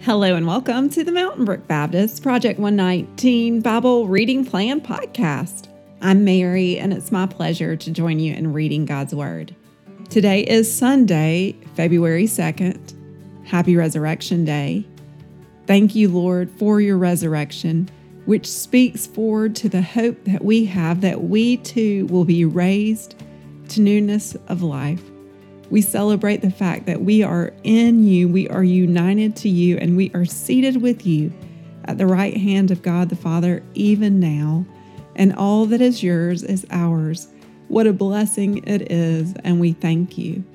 Hello and welcome to the Mountain Brook Baptist Project 119 Bible Reading Plan Podcast. I'm Mary, and it's my pleasure to join you in reading God's Word. Today is Sunday, February 2nd. Happy Resurrection Day. Thank you, Lord, for your resurrection, which speaks forward to the hope that we have that we too will be raised to newness of life. We celebrate the fact that we are in you, we are united to you, and we are seated with you at the right hand of God the Father even now, and all that is yours is ours. What a blessing it is, and we thank you.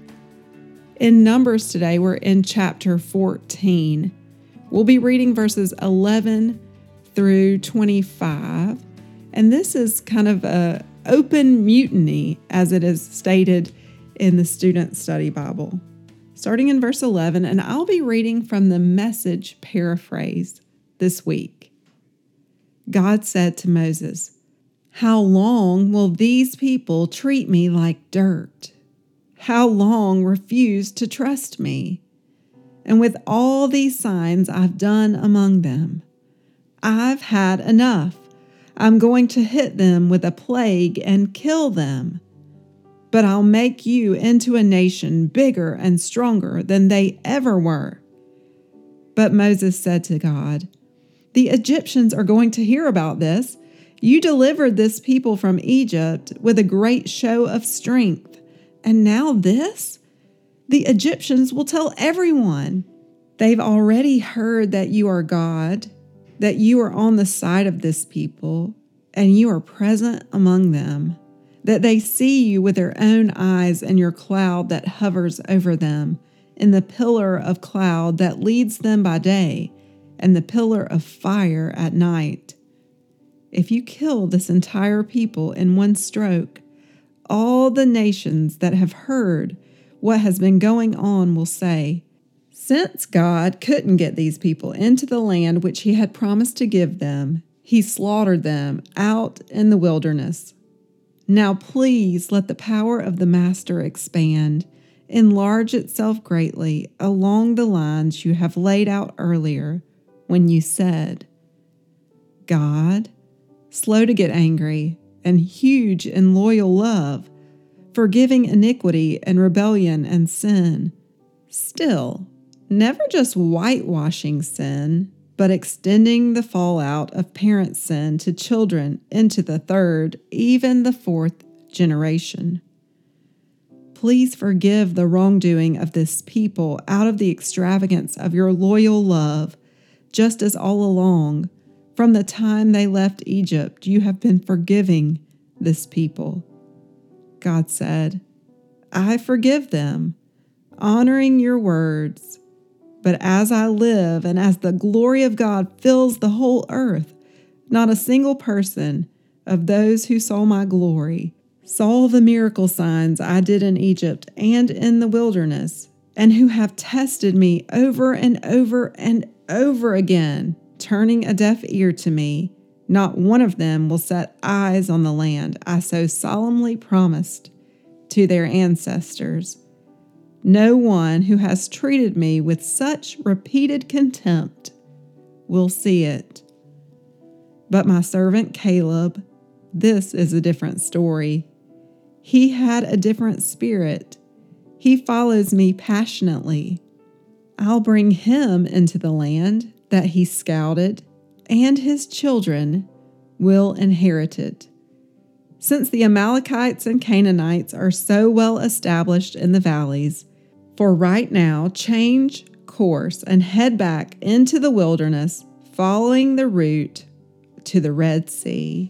In Numbers today, we're in chapter 14. We'll be reading verses 11 through 25, and this is kind of an open mutiny, as it is stated in the Student Study Bible. Starting in verse 11, and I'll be reading from the Message paraphrase this week. God said to Moses, "How long will these people treat me like dirt? How long refuse to trust me? And with all these signs I've done among them, I've had enough. I'm going to hit them with a plague and kill them. But I'll make you into a nation bigger and stronger than they ever were." But Moses said to God, "The Egyptians are going to hear about this. You delivered this people from Egypt with a great show of strength. And now this? The Egyptians will tell everyone. They've already heard that you are God, that you are on the side of this people, and you are present among them, that they see you with their own eyes and your cloud that hovers over them, in the pillar of cloud that leads them by day, and the pillar of fire at night. If you kill this entire people in one stroke, all the nations that have heard what has been going on will say, 'Since God couldn't get these people into the land which he had promised to give them, he slaughtered them out in the wilderness.' Now please let the power of the Master expand, enlarge itself greatly along the lines you have laid out earlier when you said, 'God, slow to get angry and huge in loyal love, forgiving iniquity and rebellion and sin, still never just whitewashing sin, but extending the fallout of parent sin to children into the third, even the fourth generation. Please forgive the wrongdoing of this people out of the extravagance of your loyal love, just as all along, from the time they left Egypt, you have been forgiving this people." God said, "I forgive them, honoring your words. But as I live and as the glory of God fills the whole earth, not a single person of those who saw my glory saw the miracle signs I did in Egypt and in the wilderness, and who have tested me over and over and over again, turning a deaf ear to me. Not one of them will set eyes on the land I so solemnly promised to their ancestors. No one who has treated me with such repeated contempt will see it. But my servant Caleb, this is a different story. He had a different spirit. He follows me passionately. I'll bring him into the land that he scouted, and his children will inherit it. Since the Amalekites and Canaanites are so well established in the valleys, for right now, change course and head back into the wilderness, following the route to the Red Sea."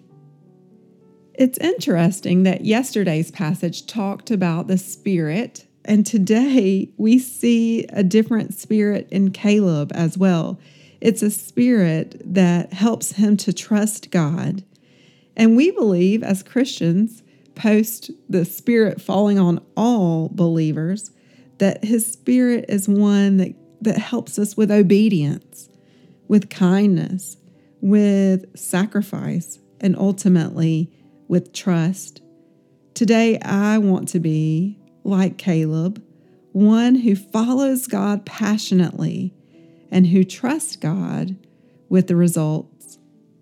It's interesting that yesterday's passage talked about the Spirit, and today we see a different spirit in Caleb as well. It's a spirit that helps him to trust God. And we believe as Christians, post the Spirit falling on all believers, that his Spirit is one that helps us with obedience, with kindness, with sacrifice, and ultimately with trust. Today, I want to be like Caleb, one who follows God passionately and who trust God with the results.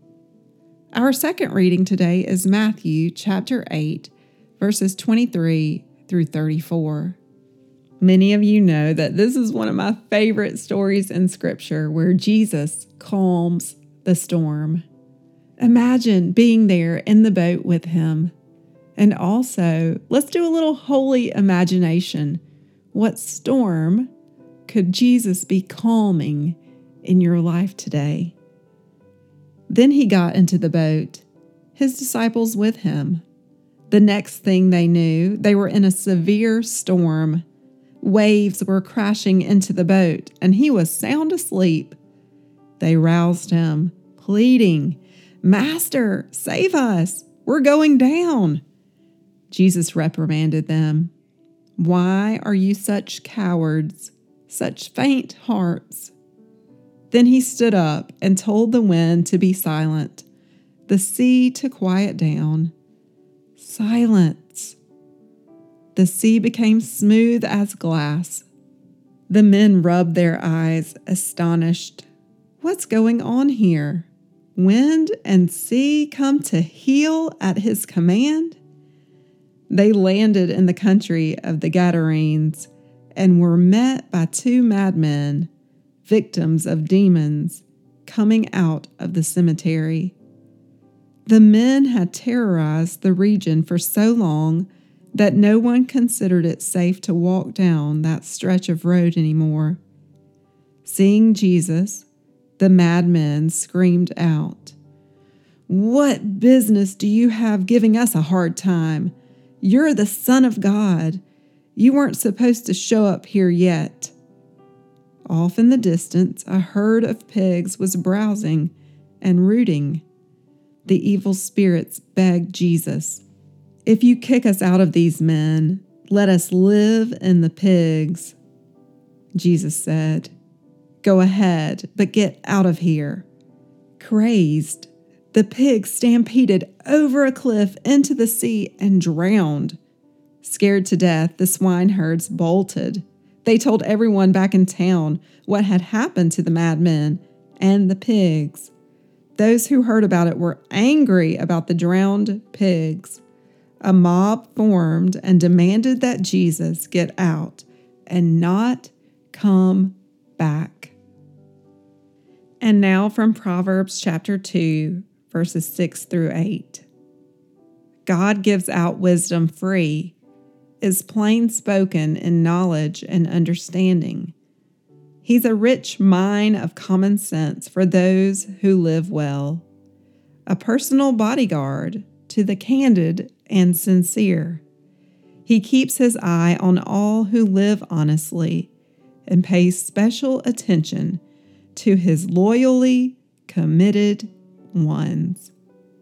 Our second reading today is Matthew chapter 8, verses 23 through 34. Many of you know that this is one of my favorite stories in Scripture where Jesus calms the storm. Imagine being there in the boat with him. And also, let's do a little holy imagination. What storm could Jesus be calming in your life today? Then he got into the boat, his disciples with him. The next thing they knew, they were in a severe storm. Waves were crashing into the boat, and he was sound asleep. They roused him, pleading, "Master, save us! We're going down!" Jesus reprimanded them. "Why are you such cowards, such faint hearts?" Then he stood up and told the wind to be silent, the sea to quiet down. Silence. The sea became smooth as glass. The men rubbed their eyes, astonished. What's going on here? Wind and sea come to heel at his command? They landed in the country of the Gadarenes and were met by two madmen, victims of demons, coming out of the cemetery. The men had terrorized the region for so long that no one considered it safe to walk down that stretch of road anymore. Seeing Jesus, the madmen screamed out, "What business do you have giving us a hard time? You're the Son of God. You weren't supposed to show up here yet." Off in the distance, a herd of pigs was browsing and rooting. The evil spirits begged Jesus, "If you kick us out of these men, let us live in the pigs." Jesus said, "Go ahead, but get out of here." Crazed, the pigs stampeded over a cliff into the sea and drowned. Scared to death, the swineherds bolted. They told everyone back in town what had happened to the madmen and the pigs. Those who heard about it were angry about the drowned pigs. A mob formed and demanded that Jesus get out and not come back. And now from Proverbs chapter 2, verses 6 through 8. God gives out wisdom free, is plain spoken in knowledge and understanding. He's a rich mine of common sense for those who live well, a personal bodyguard to the candid and sincere. He keeps his eye on all who live honestly and pays special attention to his loyally committed ones.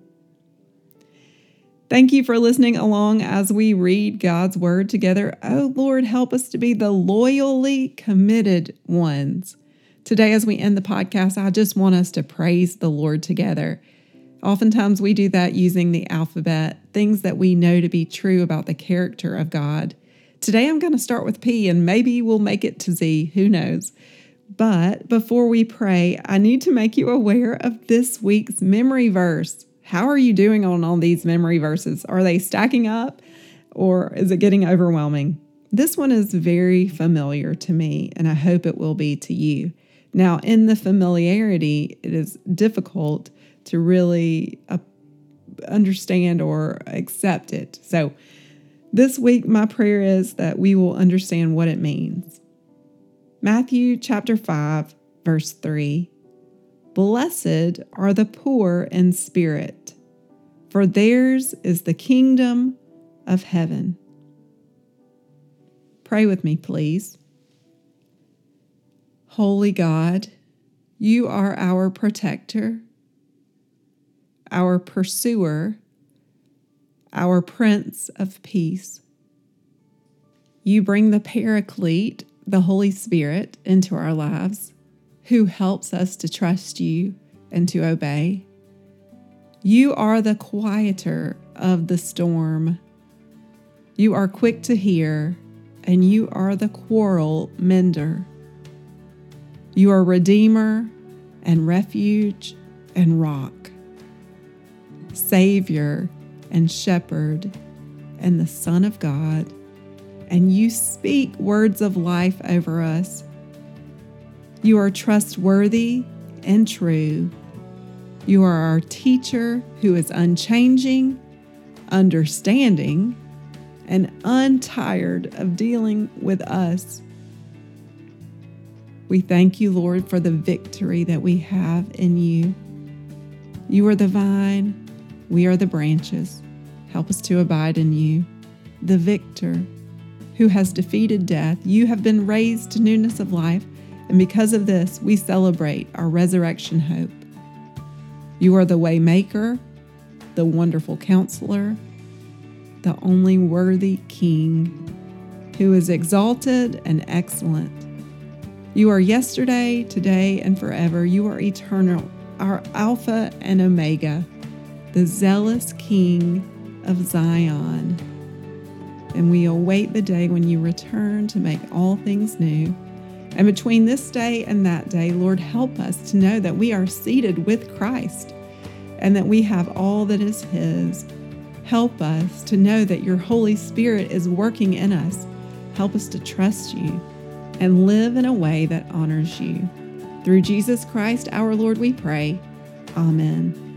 Thank you for listening along as we read God's Word together. Oh Lord, help us to be the loyally committed ones. Today, as we end the podcast, I just want us to praise the Lord together. Oftentimes we do that using the alphabet, things that we know to be true about the character of God. Today I'm going to start with P and maybe we'll make it to Z, who knows. But before we pray, I need to make you aware of this week's memory verse. How are you doing on all these memory verses? Are they stacking up or is it getting overwhelming? This one is very familiar to me and I hope it will be to you. Now, in the familiarity, it is difficult to really understand or accept it. So this week, my prayer is that we will understand what it means. Matthew chapter 5, verse 3. Blessed are the poor in spirit, for theirs is the kingdom of heaven. Pray with me, please. Holy God, you are our protector, our pursuer, our Prince of Peace. You bring the Paraclete, the Holy Spirit, into our lives, who helps us to trust you and to obey. You are the quieter of the storm. You are quick to hear, and you are the quarrel mender. You are Redeemer and Refuge and Rock, Savior and Shepherd and the Son of God, and you speak words of life over us. You are trustworthy and true. You are our teacher who is unchanging, understanding, and untired of dealing with us. We thank you, Lord, for the victory that we have in you. You are the vine, we are the branches. Help us to abide in you, the victor who has defeated death. You have been raised to newness of life, and because of this, we celebrate our resurrection hope. You are the way maker, the wonderful counselor, the only worthy King, who is exalted and excellent. You are yesterday, today, and forever. You are eternal, our Alpha and Omega, the zealous King of Zion. And we await the day when you return to make all things new. And between this day and that day, Lord, help us to know that we are seated with Christ and that we have all that is His. Help us to know that your Holy Spirit is working in us. Help us to trust you and live in a way that honors you. Through Jesus Christ, our Lord, we pray. Amen.